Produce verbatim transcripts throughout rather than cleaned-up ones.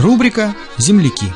Рубрика «Земляки».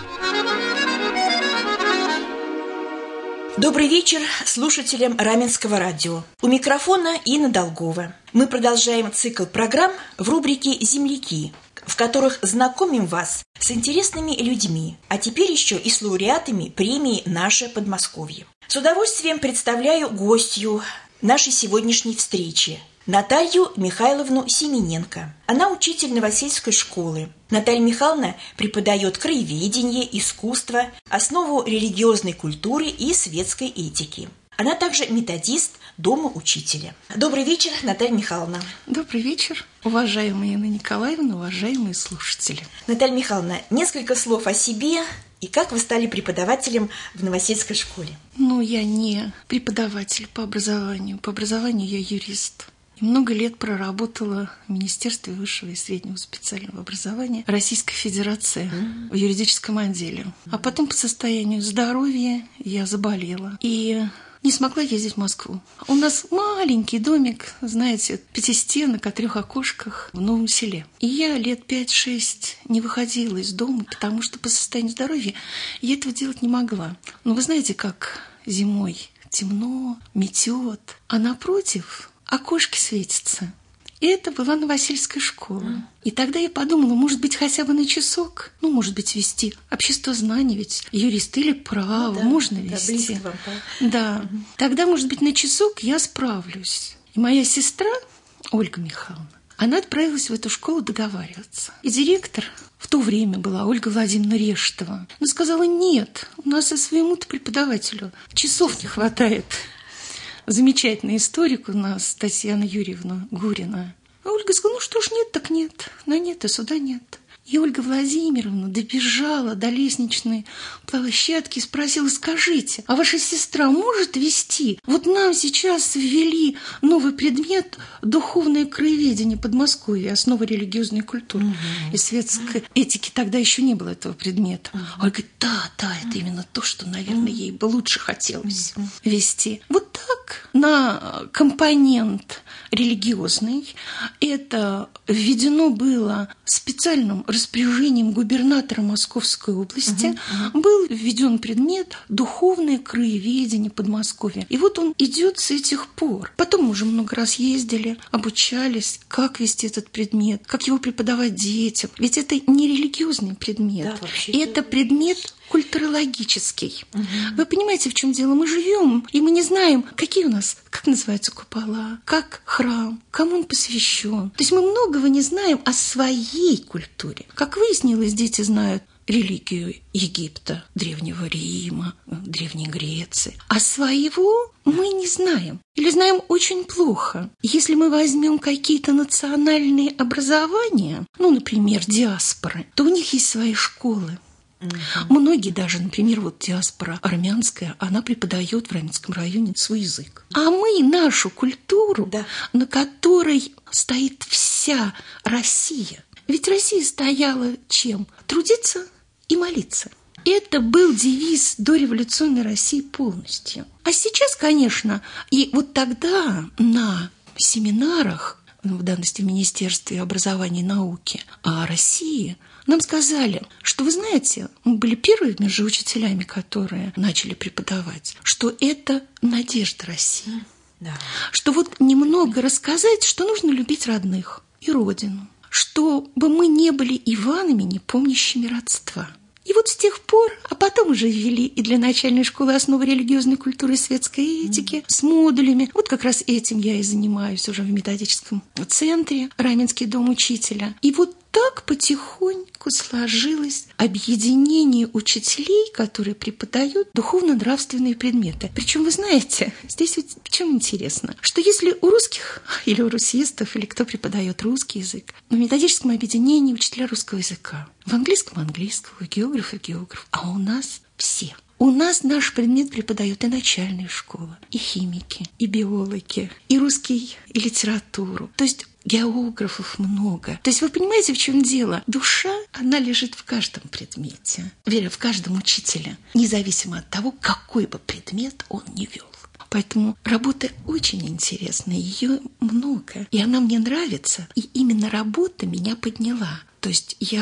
Добрый вечер слушателям Раменского радио. У микрофона Инна Долгова. Мы продолжаем цикл программ в рубрике «Земляки», в которых знакомим вас с интересными людьми, а теперь еще и с лауреатами премии «Наше Подмосковье». С удовольствием представляю гостью нашей сегодняшней встречи – Наталью Михайловну Семененко. Она учитель Новосельской школы. Наталья Михайловна преподает краеведение, искусство, основу религиозной культуры и светской этики. Она также методист Дома учителя. Добрый вечер, Наталья Михайловна. Добрый вечер, уважаемая Инна Николаевна, уважаемые слушатели. Наталья Михайловна, несколько слов о себе и как вы стали преподавателем в Новосельской школе. Ну, я не преподаватель по образованию. По образованию я юрист. И много лет проработала в Министерстве высшего и среднего специального образования Российской Федерации mm-hmm. в юридическом отделе. Mm-hmm. А потом по состоянию здоровья я заболела и не смогла ездить в Москву. У нас маленький домик, знаете, пятистенок о трех окошках в Новом Селе. И я лет пять-шесть не выходила из дома, потому что по состоянию здоровья я этого делать не могла. Но вы знаете, как зимой темно, метет, а напротив окошки светятся. И это была Новосельская школа. Mm. И тогда я подумала, может быть, хотя бы на часок, ну, может быть, вести обществознание, ведь юрист или право, ну, да, можно вести. Да, вам, да. да. Mm-hmm. Тогда, может быть, на часок я справлюсь. И моя сестра, Ольга Михайловна, она отправилась в эту школу договариваться. И директор в то время была Ольга Владимировна Рештова. Она сказала, нет, у нас и своему-то преподавателю часов не хватает. Замечательный историк у нас Татьяна Юрьевна Гурина. А Ольга сказала, ну что ж, нет, так нет. На нет, и суда нет. И Ольга Владимировна добежала до лестничной площадки и спросила, скажите, а ваша сестра может вести? Вот нам сейчас ввели новый предмет «Духовное краеведение Подмосковья», основа религиозной культуры угу. и светской этики. Тогда еще не было этого предмета. Угу. Ольга говорит, да, да, это именно то, что, наверное, ей бы лучше хотелось угу. вести. Вот так на компонент религиозный это введено было специальным распоряжением губернатора Московской области, uh-huh. был введен предмет «Духовное краеведение Подмосковья». И вот он идет с этих пор. Потом мы уже много раз ездили, обучались, как вести этот предмет, как его преподавать детям. Ведь это не религиозный предмет, да, это предмет культурологический. Угу. Вы понимаете, в чем дело? Мы живем, и мы не знаем, какие у нас, как называются купола, как храм, кому он посвящен. То есть мы многого не знаем о своей культуре. Как выяснилось, дети знают религию Египта, Древнего Рима, Древней Греции. А своего мы не знаем. Или знаем очень плохо. Если мы возьмем какие-то национальные образования, ну, например, диаспоры, то у них есть свои школы. Uh-huh. Многие даже, например, вот диаспора армянская, она преподает в Раменском районе свой язык. А мы нашу культуру, да. на которой стоит вся Россия. Ведь Россия стояла чем? Трудиться и молиться. Это был девиз дореволюционной России полностью. А сейчас, конечно, и вот тогда на семинарах, в данности в Министерстве образования и науки о России, нам сказали, что, вы знаете, мы были первыми же учителями, которые начали преподавать, что это надежда России. Да. Что вот немного рассказать, что нужно любить родных и родину, чтобы мы не были Иванами, не помнящими родства. И вот с тех пор, а потом уже ввели и для начальной школы основы религиозной культуры и светской этики mm-hmm. с модулями. Вот как раз этим я и занимаюсь уже в методическом центре Раменский дом учителя. И вот так потихоньку сложилось объединение учителей, которые преподают духовно-нравственные предметы. Причем, вы знаете, здесь ведь в чем интересно, что если у русских или у русистов, или кто преподает русский язык, в методическом объединении учителя русского языка, в английском английского, географы географ, а у нас все. У нас наш предмет преподают и начальная школа, и химики, и биологи, и русский, и литературу. То есть географов много. То есть вы понимаете, в чем дело? Душа, она лежит в каждом предмете, веря в каждом учителе, независимо от того, какой бы предмет он ни вел. Поэтому работа очень интересная, ее много, и она мне нравится, и именно работа меня подняла. То есть я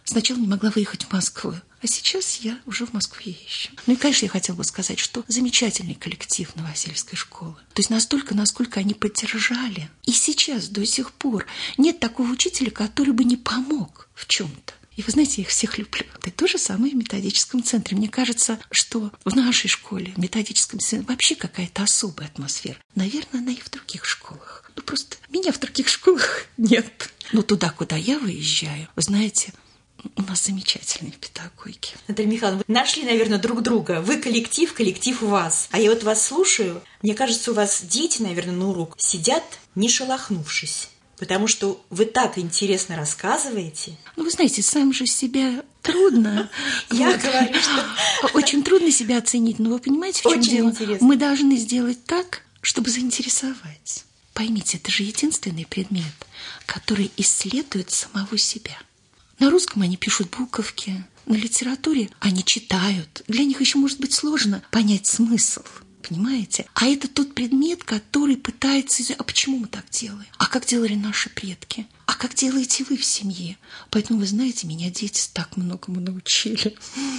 сначала не могла выехать в Москву. А сейчас я уже в Москве еще. Ну и, конечно, я хотела бы сказать, что замечательный коллектив Новосельской школы. То есть настолько, насколько они поддержали. И сейчас до сих пор нет такого учителя, который бы не помог в чем-то. И вы знаете, я их всех люблю. Это то же самое в методическом центре. Мне кажется, что в нашей школе, в методическом центре, вообще какая-то особая атмосфера. Наверное, она и в других школах. Ну, просто меня в других школах нет. Но туда, куда я выезжаю, вы знаете, у нас замечательные педагоги. Наталья Михайловна, вы нашли, наверное, друг друга. Вы коллектив, коллектив у вас. А я вот вас слушаю. Мне кажется, у вас дети, наверное, на урок сидят, не шелохнувшись. Потому что вы так интересно рассказываете. Ну, вы знаете, сам же себя трудно. Я говорю, что... Очень трудно себя оценить. Но вы понимаете, в чем дело? Интересно. Мы должны сделать так, чтобы заинтересовать. Поймите, это же единственный предмет, который исследует самого себя. На русском они пишут буковки, на литературе они читают. Для них еще может быть сложно понять смысл, понимаете? А это тот предмет, который пытается... А почему мы так делаем? А как делали наши предки? А как делаете вы в семье? Поэтому, вы знаете, меня дети так многому научили.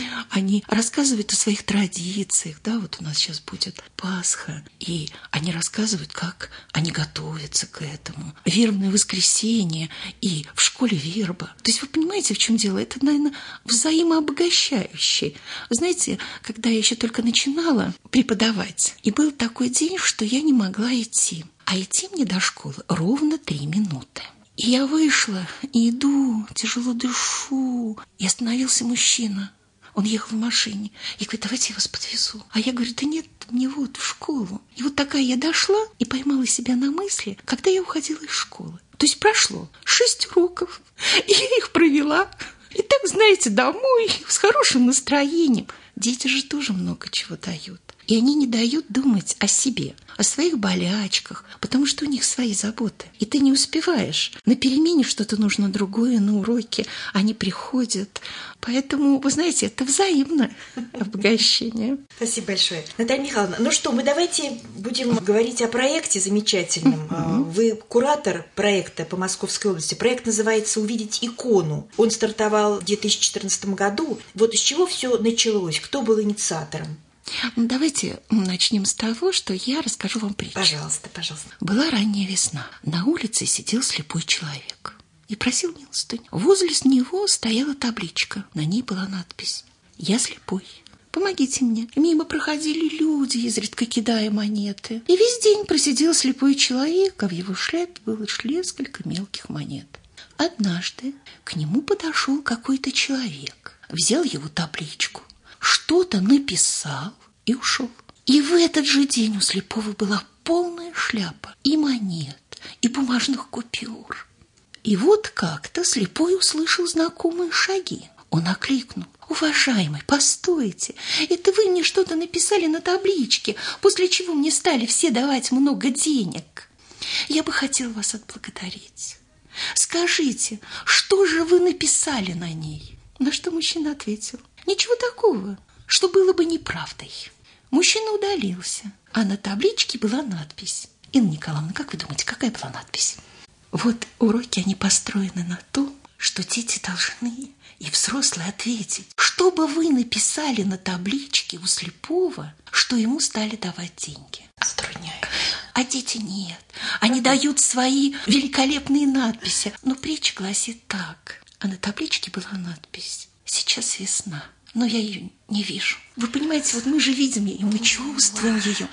Они рассказывают о своих традициях. Да, вот у нас сейчас будет Пасха. И они рассказывают, как они готовятся к этому. Вербное воскресенье и в школе верба. То есть вы понимаете, в чем дело? Это, наверное, взаимообогащающее. Вы знаете, когда я еще только начинала преподавать, и был такой день, что я не могла идти. А идти мне до школы ровно три минуты. И я вышла, и иду, тяжело дышу. И остановился мужчина. Он ехал в машине. И говорит, давайте я вас подвезу. А я говорю, да нет, мне вот в школу. И вот такая я дошла и поймала себя на мысли, когда я уходила из школы. То есть прошло шесть уроков, и я их провела. И так, знаете, домой, с хорошим настроением. Дети же тоже много чего дают. И они не дают думать о себе, о своих болячках, потому что у них свои заботы. И ты не успеваешь. На перемене что-то нужно другое, на уроке они приходят. Поэтому, вы знаете, это взаимное обогащение. Спасибо большое. Наталья Михайловна, ну что, мы давайте будем говорить о проекте замечательном. Mm-hmm. Вы куратор проекта по Московской области. Проект называется «Увидеть икону». Он стартовал в две тысячи четырнадцатом году. Вот с чего все началось? Кто был инициатором? Ну, давайте начнем с того, что я расскажу вам притчу. Пожалуйста, пожалуйста. Была ранняя весна. На улице сидел слепой человек и просил милостыню. Возле него стояла табличка. На ней была надпись «Я слепой. Помогите мне». Мимо проходили люди, изредка кидая монеты. И весь день просидел слепой человек, а в его шляпе было лишь несколько мелких монет. Однажды к нему подошел какой-то человек, взял его табличку, что-то написал и ушел. И в этот же день у слепого была полная шляпа и монет, и бумажных купюр. И вот как-то слепой услышал знакомые шаги. Он окликнул: «Уважаемый, постойте, это вы мне что-то написали на табличке, после чего мне стали все давать много денег. Я бы хотел вас отблагодарить. Скажите, что же вы написали на ней?» На что мужчина ответил: «Ничего такого, что было бы неправдой». Мужчина удалился, а на табличке была надпись. Инна Николаевна, как вы думаете, какая была надпись? Вот уроки, они построены на том, что дети должны и взрослые ответить, что бы вы написали на табличке у слепого, что ему стали давать деньги. Затрудняет. А дети нет. Они дают свои великолепные надписи. Но притча гласит так. А на табличке была надпись: «Сейчас весна, но я ее не вижу». Вы понимаете, вот мы же видим ее, мы чувствуем ее.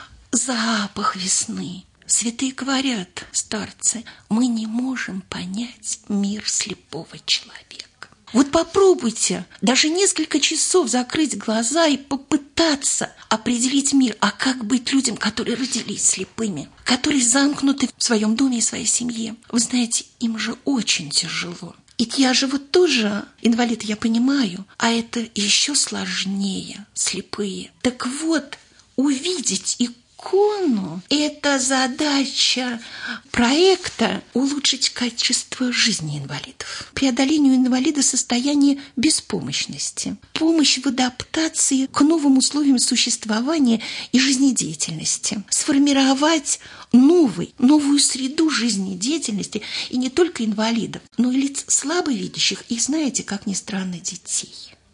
Запах весны. Святые говорят, старцы, мы не можем понять мир слепого человека. Вот попробуйте даже несколько часов закрыть глаза и попытаться определить мир. А как быть людям, которые родились слепыми, которые замкнуты в своем доме и своей семье? Вы знаете, им же очень тяжело. И я же вот тоже инвалид, я понимаю, а это еще сложнее, слепые. Так вот, увидеть икону икону – это задача проекта улучшить качество жизни инвалидов, преодолению инвалида состояния беспомощности, помощь в адаптации к новым условиям существования и жизнедеятельности, сформировать новый, новую среду жизнедеятельности и не только инвалидов, но и лиц слабовидящих и, знаете, как ни странно, детей.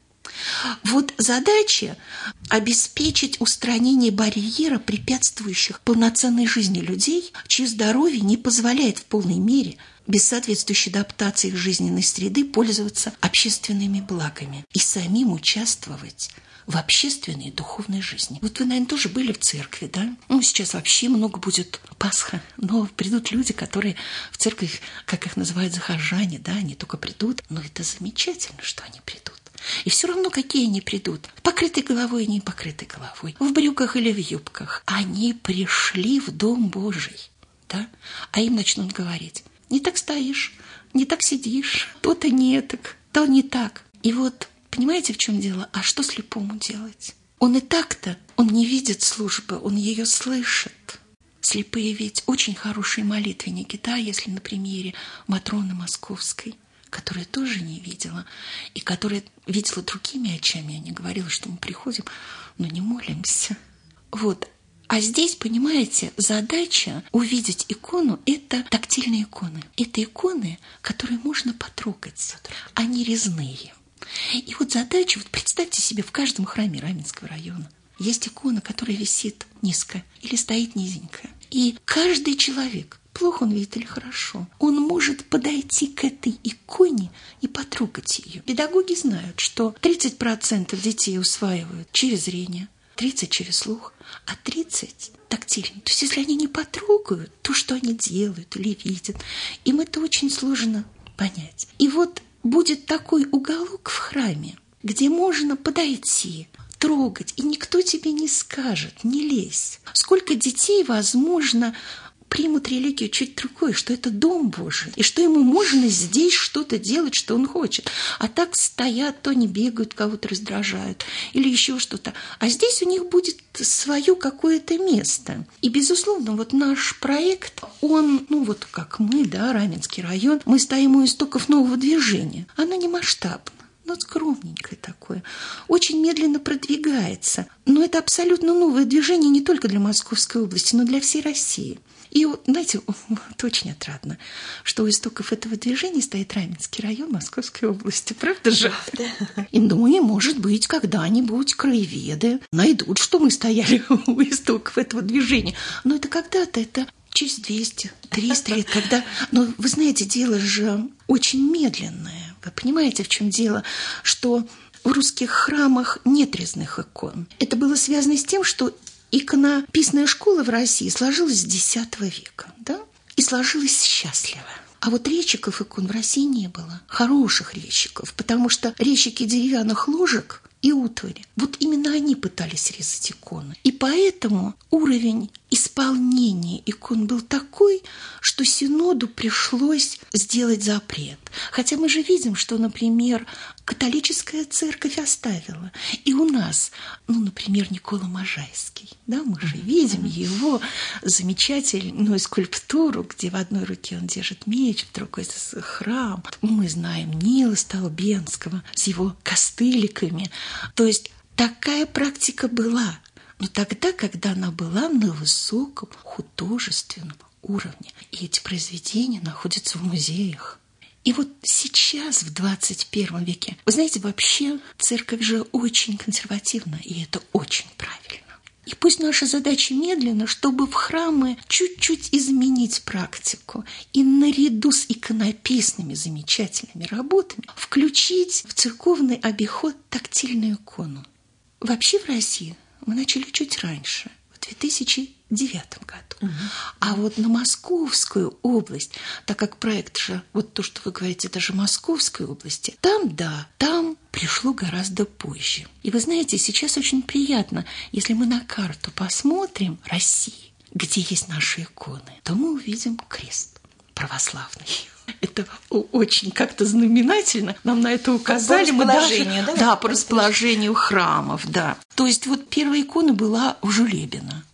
Вот задача обеспечить устранение барьера, препятствующих полноценной жизни людей, чье здоровье не позволяет в полной мере без соответствующей адаптации их жизненной среды пользоваться общественными благами и самим участвовать в общественной и духовной жизни. Вот вы, наверное, тоже были в церкви, да? Ну, сейчас вообще много будет Пасха, но придут люди, которые в церковь, как их называют, захожане, да, они только придут, но это замечательно, что они придут. И все равно, какие они придут, покрытой головой и не покрытой головой, в брюках или в юбках, они пришли в Дом Божий, да? А им начнут говорить: не так стоишь, не так сидишь, то-то не так, то не так. И вот, понимаете, в чем дело? А что слепому делать? Он и так-то, он не видит службы, он ее слышит. Слепые ведь очень хорошие молитвенники, да, если на примере Матроны Московской, которая тоже не видела, и которая видела другими очами. Они говорили, что мы приходим, но не молимся. Вот. А здесь, понимаете, задача увидеть икону – это тактильные иконы. Это иконы, которые можно потрогать, они резные. И вот задача, вот представьте себе, в каждом храме Раменского района есть икона, которая висит низко или стоит низенько. И каждый человек, плохо он видит или хорошо, он может подойти к этой иконе и потрогать ее. Педагоги знают, что тридцать процентов детей усваивают через зрение, тридцать процентов через слух, а тридцать процентов тактильно. То есть, если они не потрогают то, что они делают или видят, им это очень сложно понять. И вот будет такой уголок в храме, где можно подойти, трогать, и никто тебе не скажет: не лезь. Сколько детей, возможно, примут религию чуть другой, что это Дом Божий, и что ему можно здесь что-то делать, что он хочет. А так стоят, то не бегают, кого-то раздражают, или еще что-то. А здесь у них будет свое какое-то место. И, безусловно, вот наш проект, он, ну вот как мы, да, Раменский район, мы стоим у истоков нового движения. Оно не масштабно, но скромненькое такое, очень медленно продвигается. Но это абсолютно новое движение не только для Московской области, но и для всей России. И вот, знаете, это очень отрадно, что у истоков этого движения стоит Раменский район Московской области. Правда же? Правда. И, ну, и, может быть, когда-нибудь краеведы найдут, что мы стояли у истоков этого движения. Но это когда-то, это через двести триста лет, когда... Но, вы знаете, дело же очень медленное. Вы понимаете, в чем дело? Что в русских храмах нет резных икон. Это было связано с тем, что иконописная школа в России сложилась с десятого века, да? И сложилась счастливо. А вот резчиков икон в России не было, хороших резчиков, потому что резчики деревянных ложек и утвари, вот именно они пытались резать иконы. И поэтому уровень исполнения икон был такой, что Синоду пришлось сделать запрет. Хотя мы же видим, что, например, католическая церковь оставила. И у нас, ну, например, Никола Можайский, да, мы же видим его замечательную скульптуру, где в одной руке он держит меч, в другой храм. Мы знаем Нила Столбенского с его костыликами. То есть такая практика была. Но тогда, когда она была на высоком художественном уровне. И эти произведения находятся в музеях. И вот сейчас, в двадцать первом веке, вы знаете, вообще церковь же очень консервативна, и это очень правильно. И пусть наша задача медленно, чтобы в храмы чуть-чуть изменить практику и наряду с иконописными замечательными работами включить в церковный обиход тактильную икону. Вообще в России мы начали чуть раньше, в две тысячи девятом году. Угу. А вот на Московскую область, так как проект же, вот то, что вы говорите, это же Московской области, там, да, там пришло гораздо позже. И вы знаете, сейчас очень приятно, если мы на карту посмотрим России, где есть наши иконы, то мы увидим крест православный. Это очень как-то знаменательно. Нам на это указали. По расположению, мы даже, да? Да, по расположению храмов, да. То есть вот первая икона была в Жулебино.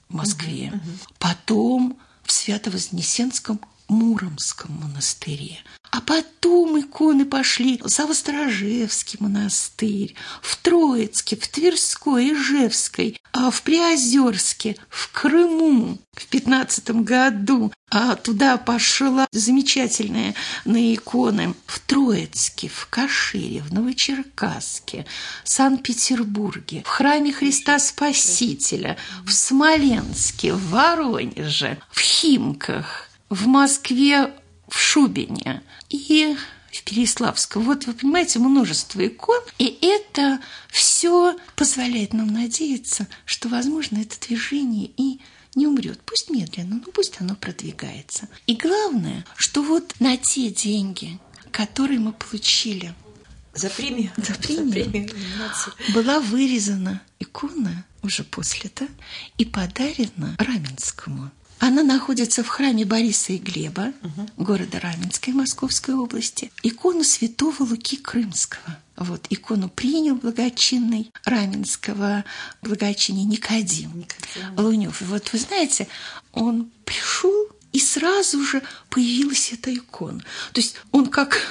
в Москве, угу, угу. Потом в Свято-Вознесенском Муромском монастыре. А потом иконы пошли в Завосторожевский монастырь, в Троицке, в Тверской, Ижевской, а в Приозерске, в Крыму в пятнадцатом году. А туда пошла замечательная на иконы в Троицке, в Кашире, в Новочеркасске, в Санкт-Петербурге, в храме Христа Спасителя, в Смоленске, в Воронеже, в Химках, в Москве, в Шубине и в Переяславском. Вот вы понимаете, множество икон, и это все позволяет нам надеяться, что, возможно, это движение и не умрет. Пусть медленно, но пусть оно продвигается. И главное, что вот на те деньги, которые мы получили за премию, за премию, за премию была вырезана икона уже после, да, и подарена Раменскому. Она находится в храме Бориса и Глеба, угу. города Раменской Московской области. Икону святого Луки Крымского. Вот, икону принял благочинный Раменского благочинный Никодим, Никодим. Лунев. И вот вы знаете, он пришел, и сразу же появилась эта икона. То есть он как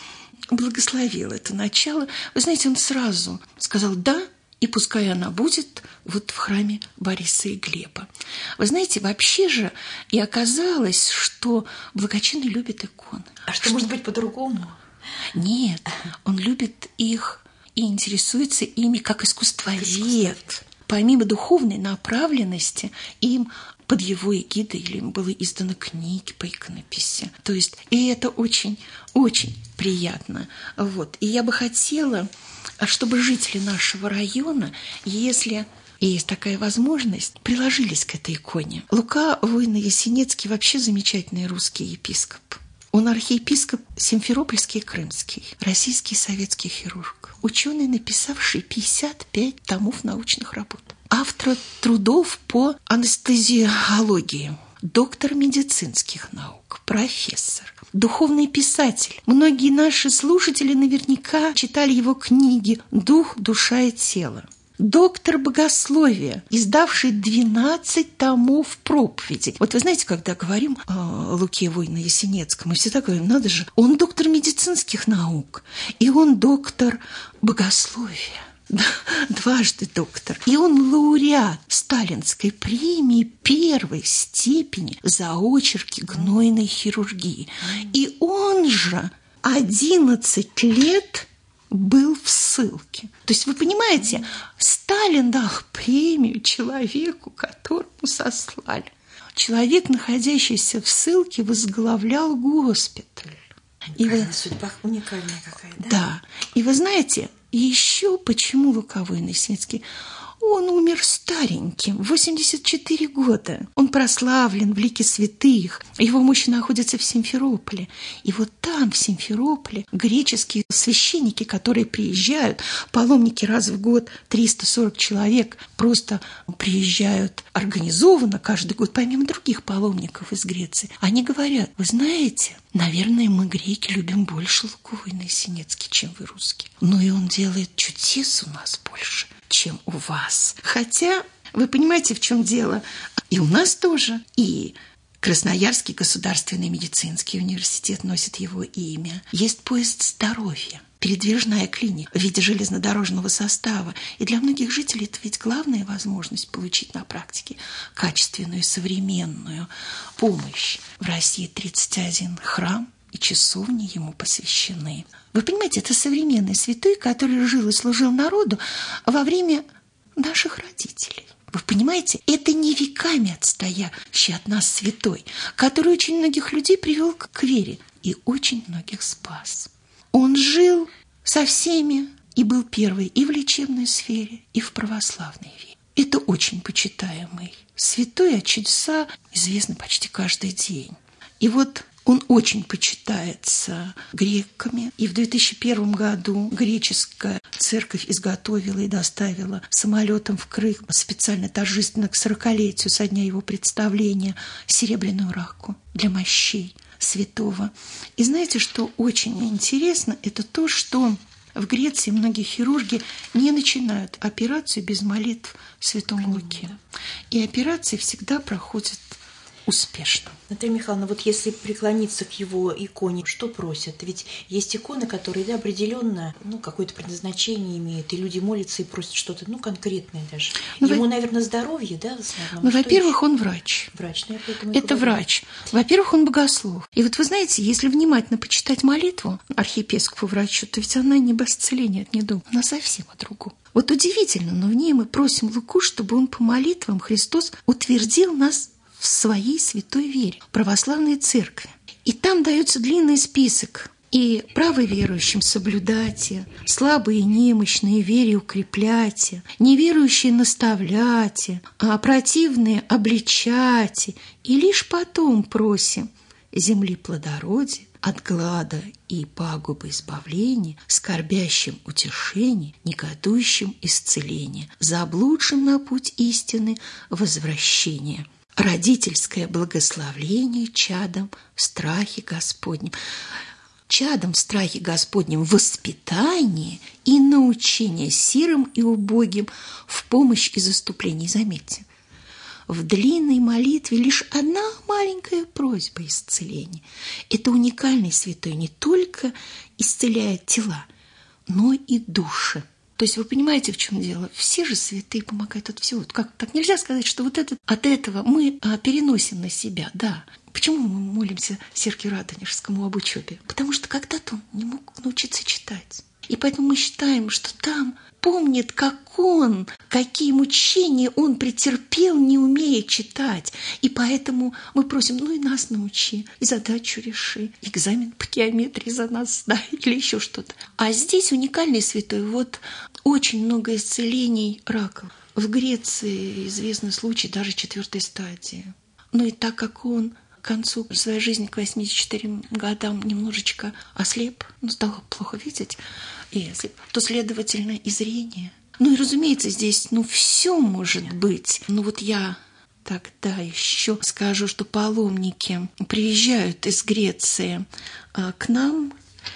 благословил это начало. Вы знаете, он сразу сказал «да», и пускай она будет вот в храме Бориса и Глеба. Вы знаете, вообще же и оказалось, что благочинный любит иконы. А что, что может быть по-другому? Нет, он любит их и интересуется ими как искусствовед. Помимо духовной направленности, им под его эгидой или им было изданы книги по иконописи. То есть, и это очень-очень приятно. Вот. И я бы хотела, чтобы жители нашего района, если есть такая возможность, приложились к этой иконе. Лука Воино-Ясенецкий вообще замечательный русский епископ. Он архиепископ Симферопольский и Крымский, российский советский хирург, ученый, написавший пятьдесят пять томов научных работ, автор трудов по анестезиологии, доктор медицинских наук, профессор, духовный писатель. Многие наши слушатели наверняка читали его книги «Дух, душа и тело». Доктор богословия, издавший двенадцать томов проповедей. Вот вы знаете, когда говорим о Луке Воино-Ясенецком, мы всегда говорим, надо же, он доктор медицинских наук, и он доктор богословия. Дважды доктор. И он лауреат Сталинской премии первой степени за очерки гнойной хирургии. И он же одиннадцать лет был в ссылке. То есть, вы понимаете, Сталин дал премию человеку, которому сослали. Человек, находящийся в ссылке, возглавлял госпиталь. И вы... Судьба уникальная какая, да? Да. И вы знаете, еще почему Лука Воино-Ясенецкий? Он умер стареньким, восемьдесят четыре года. Он прославлен в лике святых. Его мощи находятся в Симферополе. И вот там, в Симферополе, греческие священники, которые приезжают, паломники раз в год, триста сорок человек, просто приезжают организованно каждый год, помимо других паломников из Греции. Они говорят, вы знаете, наверное, мы, греки, любим больше Луку Воино-Ясенецкий, чем вы, русские. Но и он делает чудес у нас больше, чем у вас. Хотя, вы понимаете, в чем дело? И у нас тоже. И Красноярский государственный медицинский университет носит его имя. Есть поезд здоровья, передвижная клиника в виде железнодорожного состава. И для многих жителей это ведь главная возможность получить на практике качественную современную помощь. В России тридцать один храм и часовни ему посвящены. Вы понимаете, это современный святой, который жил и служил народу во время наших родителей. Вы понимаете, это не веками отстоящий от нас святой, который очень многих людей привел к вере и очень многих спас. Он жил со всеми и был первый и в лечебной сфере, и в православной вере. Это очень почитаемый святой, а чудеса известны почти каждый день. И вот он очень почитается греками. И в две тысячи первом году греческая церковь изготовила и доставила самолетом в Крым специально торжественно к сорокалетию со дня его представления серебряную раку для мощей святого. И знаете, что очень интересно, это то, что В Греции многие хирурги не начинают операцию без молитв Святому Луке. И операции всегда проходят успешно. Наталья Михайловна, вот если преклониться к его иконе, что просят? Ведь есть иконы, которые, да, определенно, ну, какое-то предназначение имеют, и люди молятся и просят что-то, ну, конкретное даже. Ну, Ему, во... наверное, здоровье, да, в основном? Ну, во-первых, еще? Он врач. Врач, ну, я поэтому Это говорю. врач. Во-первых, он богослов. И вот вы знаете, если внимательно почитать молитву архиепископу врачу, то ведь она не об исцелении от недуга, она совсем о другом. Вот удивительно, но в ней мы просим Луку, чтобы он по молитвам Христос утвердил нас в своей святой вере, православной церкви. И там дается длинный список. И правоверующим соблюдайте, слабые и немощные вере укрепляйте, неверующие наставляйте, а противные обличайте. И лишь потом просим земли плодородия, от глада и пагубы избавления, скорбящим утешение, негодующим исцеление, заблудшим на путь истины возвращение. Родительское благословление чадом в страхе Господнем. Чадом в страхе Господнем воспитание и научение сирым и убогим в помощь и заступлении. Заметьте, в длинной молитве лишь одна маленькая просьба исцеления. Это уникальный святой не только исцеляет тела, но и души. То есть вы понимаете, в чем дело? Все же святые помогают от всего. Как так нельзя сказать, что вот это, от этого мы а, переносим на себя, да. Почему мы молимся Сергию Радонежскому об учебе? Потому что когда-то он не мог научиться читать. И поэтому мы считаем, что там помнит, как он, какие мучения он претерпел, не умея читать. И поэтому мы просим, ну и нас научи, и задачу реши, экзамен по геометрии за нас сдай, или еще что-то. А здесь уникальный святой. Вот очень много исцелений раков. В Греции известный случай даже четвертой стадии. Ну и так как он к концу своей жизни, к восьмидесяти четырем годам, немножечко ослеп, ну, стал плохо видеть, и ослеп, то, следовательно, и зрение. Ну и, разумеется, здесь, ну, все может быть. Ну вот я тогда еще скажу, что паломники приезжают из Греции а, к нам,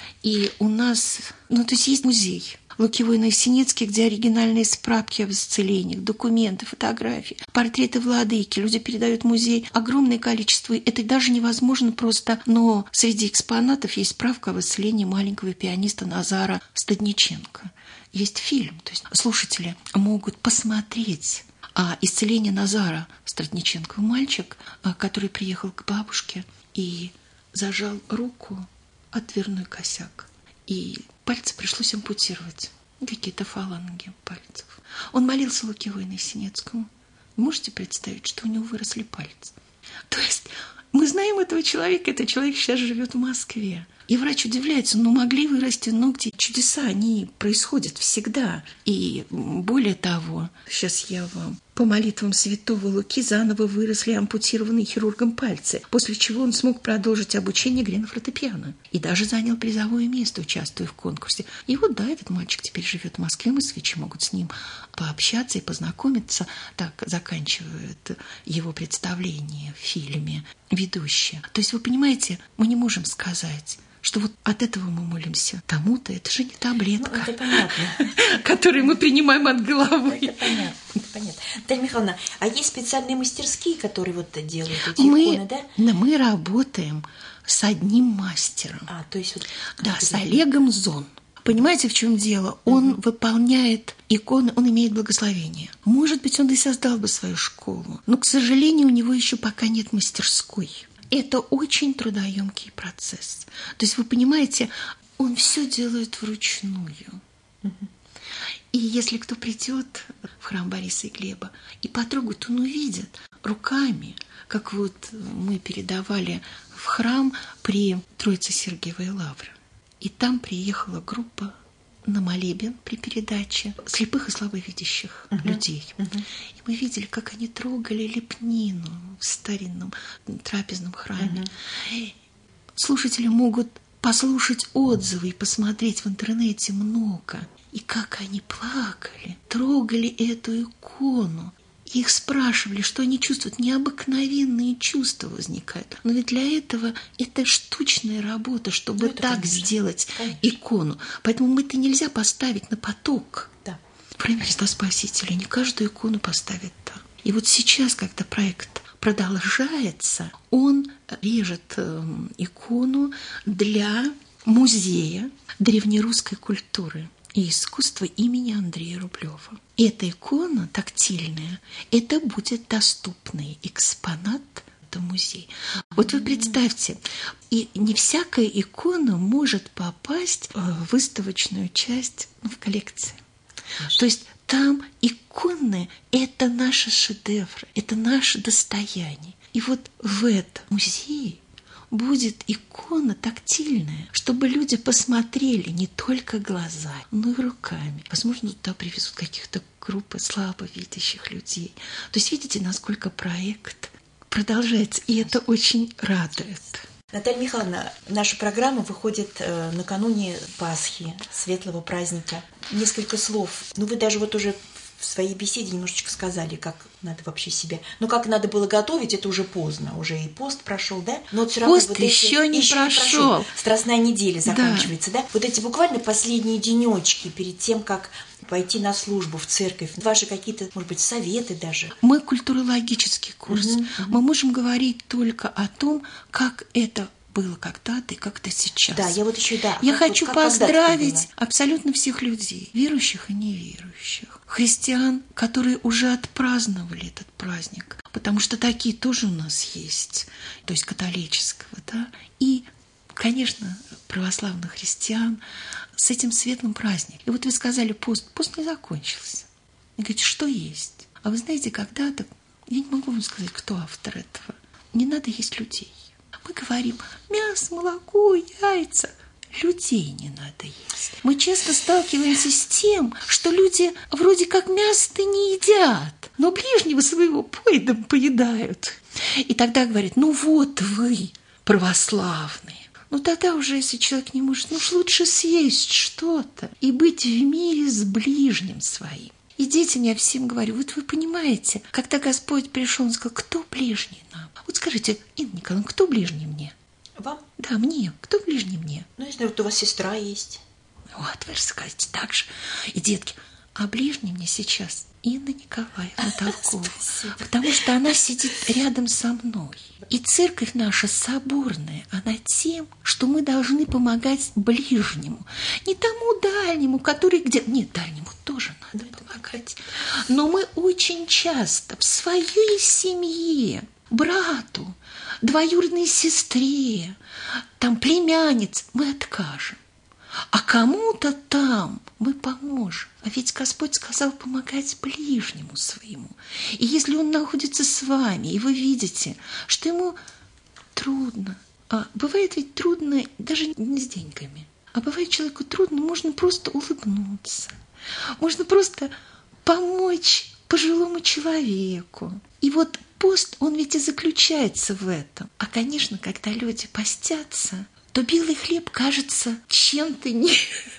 и у нас, ну, то есть есть музей Луки Воина-Синицкий, где оригинальные справки об исцелениях, документы, фотографии, портреты владыки. Люди передают в музей огромное количество. Это даже невозможно просто. Но среди экспонатов есть справка об исцелении маленького пианиста Назара Стадниченко. Есть фильм. То есть слушатели могут посмотреть а исцеление Назара Стадниченко. Мальчик, который приехал к бабушке и зажал руку о дверной косяк. И пальцы пришлось ампутировать, какие-то фаланги пальцев. Он молился Луке Воина-Синицкому. Можете представить, что у него выросли пальцы? То есть мы знаем этого человека, этот человек сейчас живет в Москве. И врач удивляется, ну могли вырасти ногти. Чудеса, они происходят всегда. И более того, сейчас я вам по молитвам святого Луки заново выросли ампутированные хирургом пальцы, после чего он смог продолжить обучение игре на фортепиано. И даже занял призовое место, участвуя в конкурсе. И вот, да, этот мальчик теперь живет в Москве, мы свечи могут с ним пообщаться и познакомиться. Так заканчивают его представление в фильме ведущие. То есть, вы понимаете, мы не можем сказать, что вот от этого мы молимся тому-то, это же не таблетка, ну, это понятно, которую мы принимаем от головы. Это понятно, это понятно. Наталья Михайловна, а есть специальные мастерские, которые вот делают эти мы, иконы, да? Да, мы работаем с одним мастером. А, то есть вот... Да, с Олегом Зон. Понимаете, в чем дело? Он угу. выполняет иконы, он имеет благословение. Может быть, он и создал бы свою школу, но, к сожалению, у него еще пока нет мастерской. Это очень трудоемкий процесс. То есть, вы понимаете, он все делает вручную. Угу. И если кто придет в храм Бориса и Глеба и потрогает, он увидит руками, как вот мы передавали в храм при Троице-Сергиевой лавре. И там приехала группа на молебен при передаче слепых и слабовидящих uh-huh. людей. Uh-huh. И мы видели, как они трогали лепнину в старинном трапезном храме. Uh-huh. Слушатели могут послушать отзывы и посмотреть в интернете много. И как они плакали, трогали эту икону. И их спрашивали, что они чувствуют. Необыкновенные чувства возникают. Но ведь для этого это штучная работа, чтобы ну, так конечно. сделать Конечно. икону. Поэтому мы это нельзя поставить на поток. Да. Во время Христа Спасителя не каждую икону поставят там. И вот сейчас, когда проект продолжается, он режет э, икону для музея древнерусской культуры и искусства имени Андрея Рублева. Эта икона тактильная, это будет доступный экспонат в музее. Вот вы представьте, и не всякая икона может попасть в выставочную часть, в коллекции. Конечно. То есть там иконы – это наши шедевры, это наше достояние. И вот в этом музее будет икона тактильная, чтобы люди посмотрели не только глазами, но и руками. Возможно, туда привезут каких-то группы слабовидящих людей. То есть видите, насколько проект продолжается, и это очень радует. Наталья Михайловна, наша программа выходит э, накануне Пасхи, светлого праздника. Несколько слов. Ну, вы даже вот уже в своей беседе немножечко сказали, как надо вообще себя... Ну, как надо было готовить, это уже поздно. Уже и пост прошел, да? Но вот все равно пост вот еще, эти, не, еще прошел. не прошел. Страстная неделя заканчивается, да. да? Вот эти буквально последние денечки перед тем, как пойти на службу в церковь. Ваши какие-то, может быть, советы даже. Мы культурологический курс. Угу, угу. Мы можем говорить только о том, как это было когда-то и как это сейчас. Да, я вот еще, да. Я как, хочу как поздравить абсолютно всех людей, верующих и неверующих, христиан, которые уже отпраздновали этот праздник, потому что такие тоже у нас есть, то есть католического, да, и, конечно, православных христиан с этим светлым праздником. И вот вы сказали, пост, пост не закончился. И говорите, что есть? А вы знаете, когда-то, я не могу вам сказать, кто автор этого, не надо есть людей. Мы говорим мясо, молоко, яйца. Людей не надо есть. Мы часто сталкиваемся с тем, что люди вроде как мясо-то не едят, но ближнего своего поедом поедают. И тогда говорят, ну вот вы православные. Ну тогда уже, если человек не может, ну уж лучше съесть что-то и быть в мире с ближним своим. И детям я всем говорю, вот вы понимаете, когда Господь пришел, Он сказал, кто ближний нам? Вот скажите, Инна Николаевна, кто ближний мне? Вам? Да, мне. Кто ближний мне? Ну, если вот у вас сестра есть. Вот, вы же скажете так же. И детки, а ближний мне сейчас Инна Николаевна Толкова. Потому что она сидит рядом со мной. И церковь наша соборная, она тем, что мы должны помогать ближнему. Не тому дальнему, который где... Нет, дальнему тоже надо помогать. Но мы очень часто в своей семье, брату, двоюродной сестре, там племяннице мы откажем. А кому-то там мы поможем. А ведь Господь сказал помогать ближнему своему. И если Он находится с вами, и вы видите, что ему трудно, а бывает ведь трудно даже не с деньгами, а бывает человеку трудно, можно просто улыбнуться, можно просто помочь пожилому человеку. И вот пост, он ведь и заключается в этом. А, конечно, когда люди постятся, то белый хлеб кажется чем-то не,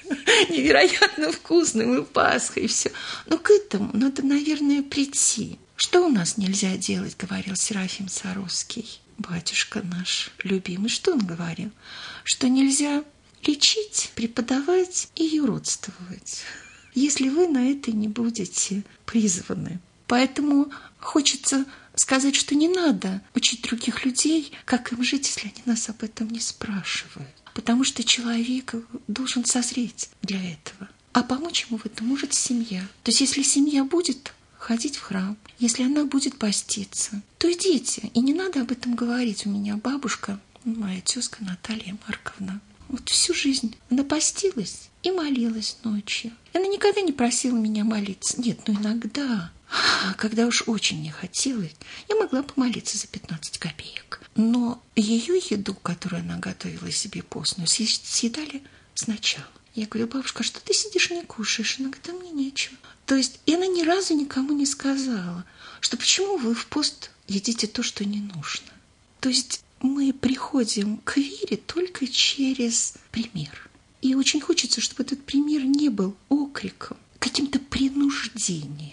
невероятно вкусным, и Пасха, и все. Но к этому надо, наверное, прийти. Что у нас нельзя делать, говорил Серафим Саровский, батюшка наш любимый. Что он говорил? Что нельзя лечить, преподавать и юродствовать, если вы на это не будете призваны. Поэтому хочется сказать, что не надо учить других людей, как им жить, если они нас об этом не спрашивают. Потому что человек должен созреть для этого. А помочь ему в этом может семья. То есть если семья будет ходить в храм, если она будет поститься, то идите. И не надо об этом говорить. У меня бабушка, моя тезка Наталья Марковна, вот всю жизнь она постилась и молилась ночью. Она никогда не просила меня молиться. Нет, ну иногда... Когда уж очень не хотелось, я могла помолиться за пятнадцать копеек. Но ее еду, которую она готовила себе постную, съедали сначала. Я говорю, бабушка, что ты сидишь и не кушаешь? Она говорит, а мне нечего. То есть, и она ни разу никому не сказала, что почему вы в пост едите то, что не нужно. То есть, мы приходим к вере только через пример. И очень хочется, чтобы этот пример не был окриком, каким-то принуждением.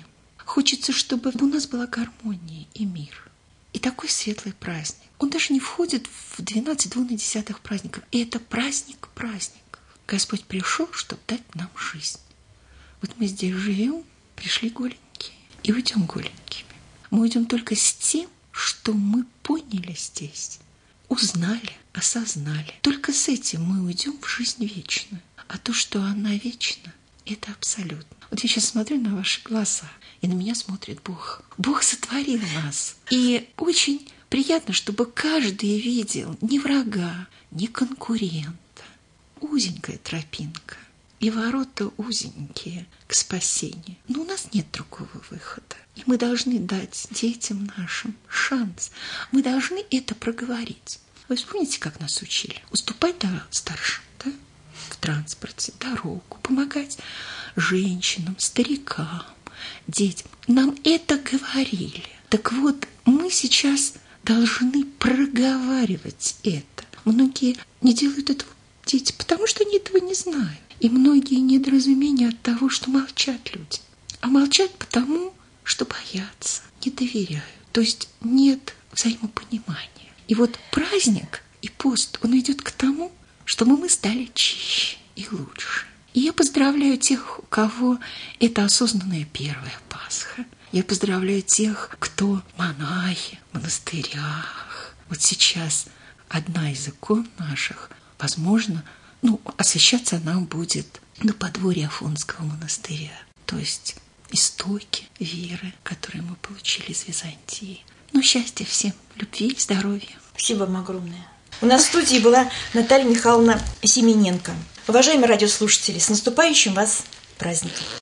Хочется, чтобы у нас была гармония и мир. И такой светлый праздник. Он даже не входит в двенадцать двунадесятых праздников. И это праздник праздников. Господь пришел, чтобы дать нам жизнь. Вот мы здесь живем, пришли голенькие, и уйдем голенькими. Мы уйдем только с тем, что мы поняли здесь, узнали, осознали. Только с этим мы уйдем в жизнь вечную. А то, что она вечна, это абсолютно. Вот я сейчас смотрю на ваши глаза, и на меня смотрит Бог. Бог сотворил нас. И очень приятно, чтобы каждый видел ни врага, ни конкурента. Узенькая тропинка. И ворота узенькие к спасению. Но у нас нет другого выхода. И мы должны дать детям нашим шанс. Мы должны это проговорить. Вы вспомните, как нас учили? Уступать да, старшим, да? В транспорте, дорогу, помогать женщинам, старикам, детям. Нам это говорили. Так вот, мы сейчас должны проговаривать это. Многие не делают этого, дети, потому что они этого не знают. И многие недоразумения от того, что молчат люди. А молчат потому, что боятся, не доверяют. То есть нет взаимопонимания. И вот праздник и пост, он идет к тому, чтобы мы стали чище и лучше. И я поздравляю тех, у кого это осознанная первая Пасха. Я поздравляю тех, кто монахи в монастырях. Вот сейчас одна из икон наших, возможно, ну, освящаться нам будет на подворье Афонского монастыря. То есть истоки веры, которые мы получили из Византии. Ну, счастья всем, любви и здоровья. Спасибо вам огромное. У нас в студии была Наталья Михайловна Семененко. Уважаемые радиослушатели, с наступающим вас праздником!